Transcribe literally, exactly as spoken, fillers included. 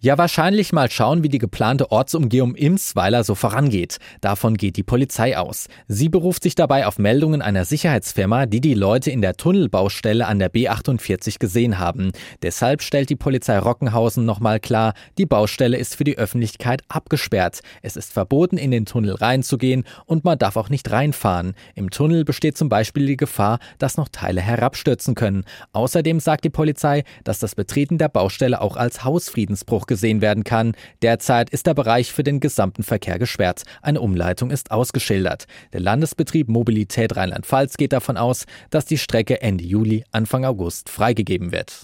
Ja, wahrscheinlich mal schauen, wie die geplante Ortsumgehung Imsweiler so vorangeht. Davon geht die Polizei aus. Sie beruft sich dabei auf Meldungen einer Sicherheitsfirma, die die Leute in der Tunnelbaustelle an der B achtundvierzig gesehen haben. Deshalb stellt die Polizei Rockenhausen nochmal klar, die Baustelle ist für die Öffentlichkeit abgesperrt. Es ist verboten, in den Tunnel reinzugehen und man darf auch nicht reinfahren. Im Tunnel besteht zum Beispiel die Gefahr, dass noch Teile herabstürzen können. Außerdem sagt die Polizei, dass das Betreten der Baustelle auch als Hausfriedensbruch gesehen werden kann. Derzeit ist der Bereich für den gesamten Verkehr gesperrt. Eine Umleitung ist ausgeschildert. Der Landesbetrieb Mobilität Rheinland-Pfalz geht davon aus, dass die Strecke Ende Juli, Anfang August freigegeben wird.